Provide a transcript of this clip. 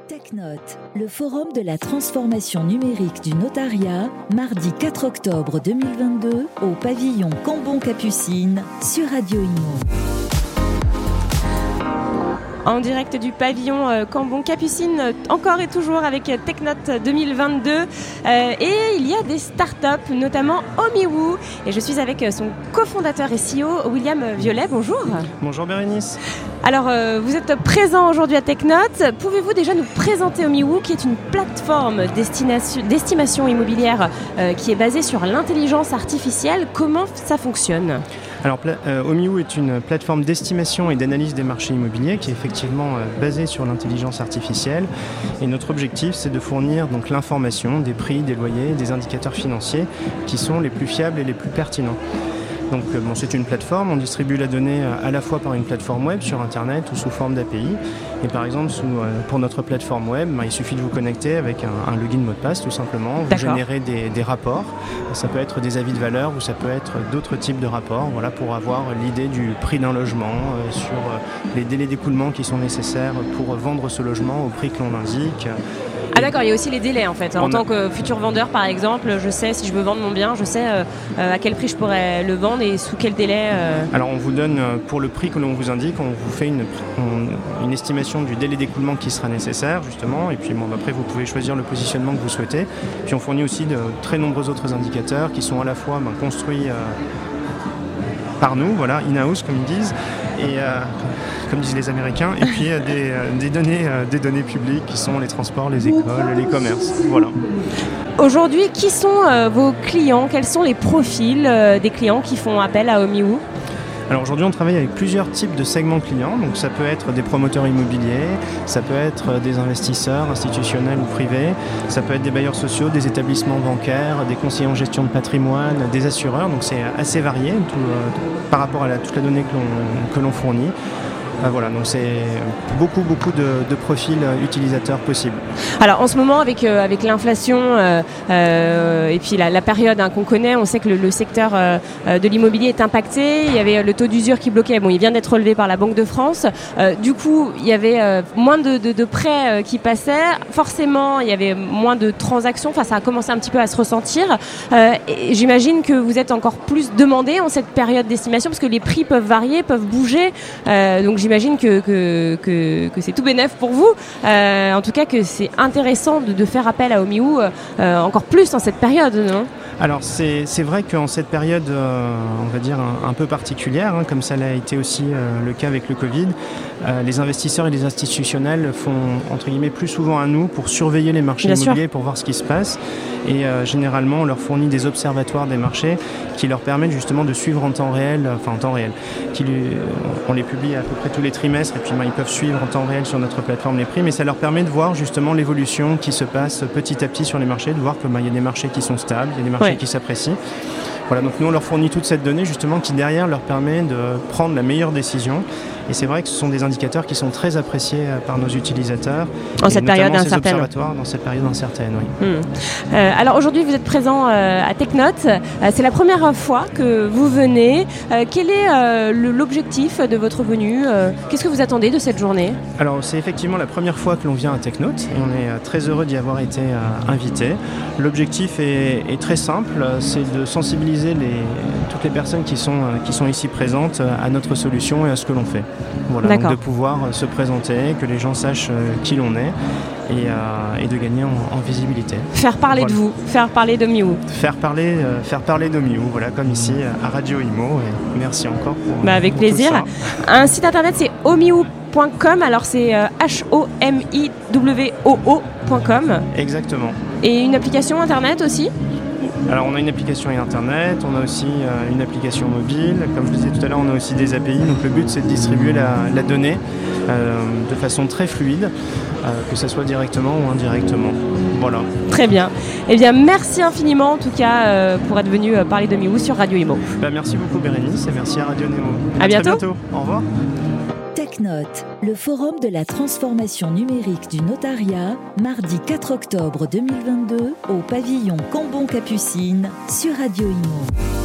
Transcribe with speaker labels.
Speaker 1: TechNote, le forum de la transformation numérique du notariat, mardi 4 octobre 2022 au pavillon Cambon-Capucines sur Radio Imo.
Speaker 2: En direct du pavillon Cambon-Capucines, encore et toujours avec TechNote 2022. Et il y a des startups, notamment Omiwoo. Et je suis avec son cofondateur et CEO, William Violet. Bonjour.
Speaker 3: Bonjour Bérénice.
Speaker 2: Alors, vous êtes présent aujourd'hui à TechNote. Pouvez-vous déjà nous présenter Omiwoo, qui est une plateforme d'estimation immobilière qui est basée sur l'intelligence artificielle. Comment ça fonctionne ?
Speaker 3: Alors, Omiwoo est une plateforme d'estimation et d'analyse des marchés immobiliers qui est effectivement basée sur l'intelligence artificielle. Et notre objectif, c'est de fournir donc l'information des prix, des loyers, des indicateurs financiers qui sont les plus fiables et les plus pertinents. Donc, c'est une plateforme, on distribue la donnée à la fois par une plateforme web sur Internet ou sous forme d'API. Et par exemple, pour notre plateforme web, il suffit de vous connecter avec un login mot de passe tout simplement. Vous générez des rapports, ça peut être des avis de valeur ou ça peut être d'autres types de rapports, pour avoir l'idée du prix d'un logement, sur les délais d'écoulement qui sont nécessaires pour vendre ce logement au prix que l'on indique.
Speaker 2: Ah d'accord, il y a aussi les délais en fait. En tant que futur vendeur par exemple, je sais si je veux vendre mon bien, je sais à quel prix je pourrais le vendre et sous quel délai.
Speaker 3: Alors on vous donne, pour le prix que l'on vous indique, on vous fait une estimation du délai d'écoulement qui sera nécessaire justement. Et puis après vous pouvez choisir le positionnement que vous souhaitez. Puis on fournit aussi de très nombreux autres indicateurs qui sont à la fois construits par nous, in-house comme ils disent, et comme disent les Américains, et puis des données publiques qui sont les transports, les écoles, les commerces. Voilà.
Speaker 2: Aujourd'hui, qui sont vos clients ? Quels sont les profils des clients qui font appel à Omiwoo ?
Speaker 3: Alors aujourd'hui, on travaille avec plusieurs types de segments clients. Donc ça peut être des promoteurs immobiliers, ça peut être des investisseurs institutionnels ou privés, ça peut être des bailleurs sociaux, des établissements bancaires, des conseillers en gestion de patrimoine, des assureurs. Donc c'est assez varié par rapport à toute la donnée que l'on fournit. Donc c'est beaucoup de profils utilisateurs possibles.
Speaker 2: Alors en ce moment avec l'inflation et puis la période qu'on connaît, on sait que le secteur de l'immobilier est impacté. Il y avait le taux d'usure qui bloquait. Il vient d'être relevé par la Banque de France. Du coup, il y avait moins de prêts qui passaient. Forcément, il y avait moins de transactions. Ça a commencé un petit peu à se ressentir. Et j'imagine que vous êtes encore plus demandé en cette période d'estimation parce que les prix peuvent varier, peuvent bouger. Donc j'imagine que c'est tout bénef pour vous. En tout cas, que c'est intéressant de faire appel à Omiwoo encore plus en cette période, non ?
Speaker 3: Alors c'est vrai qu'en cette période, on va dire un peu particulière, comme ça l'a été aussi le cas avec le Covid, les investisseurs et les institutionnels font entre guillemets plus souvent à nous pour surveiller les marchés immobiliers, pour voir ce qui se passe. Et généralement, on leur fournit des observatoires des marchés qui leur permettent justement de suivre en temps réel. On les publie à peu près tous les trimestres et puis ils peuvent suivre en temps réel sur notre plateforme les prix, mais ça leur permet de voir justement l'évolution qui se passe petit à petit sur les marchés, de voir qu'il y a des marchés qui sont stables, il y a des marchés qui s'apprécient. Donc nous on leur fournit toute cette donnée justement qui derrière leur permet de prendre la meilleure décision. Et c'est vrai que ce sont des indicateurs qui sont très appréciés par nos utilisateurs.
Speaker 2: En cette période incertaine.
Speaker 3: Dans cette période incertaine, oui.
Speaker 2: Alors aujourd'hui, vous êtes présent à TechNote. C'est la première fois que vous venez. Quel est l'objectif de votre venue ? Qu'est-ce que vous attendez de cette journée ?
Speaker 3: Alors c'est effectivement la première fois que l'on vient à TechNote. Et on est très heureux d'y avoir été invité. L'objectif est très simple, c'est de sensibiliser toutes les personnes qui sont ici présentes à notre solution et à ce que l'on fait. Donc de pouvoir se présenter, que les gens sachent qui l'on est et de gagner en visibilité.
Speaker 2: Faire parler de vous, faire parler d'Omiwoo.
Speaker 3: Faire parler d'Omiwoo, comme ici à Radio Imo. Et merci encore pour
Speaker 2: avec plaisir.
Speaker 3: Tout ça.
Speaker 2: Un site internet, c'est omiwoo.com. Alors c'est HOMIWOO.com.
Speaker 3: Exactement.
Speaker 2: Et une application internet aussi ?
Speaker 3: Alors on a une application internet, on a aussi une application mobile, comme je disais tout à l'heure on a aussi des API, donc le but c'est de distribuer la donnée de façon très fluide, que ce soit directement ou indirectement. Voilà. Très
Speaker 2: bien. Eh bien merci infiniment en tout cas pour être venu parler d'Omiwoo sur Radio Imo.
Speaker 3: Merci beaucoup Bérénice et merci à Radio Imo.
Speaker 2: À bientôt.
Speaker 3: Très bientôt. Au revoir.
Speaker 1: TechNote, le forum de la transformation numérique du notariat, mardi 4 octobre 2022 au pavillon Cambon-Capucines sur Radio Imo.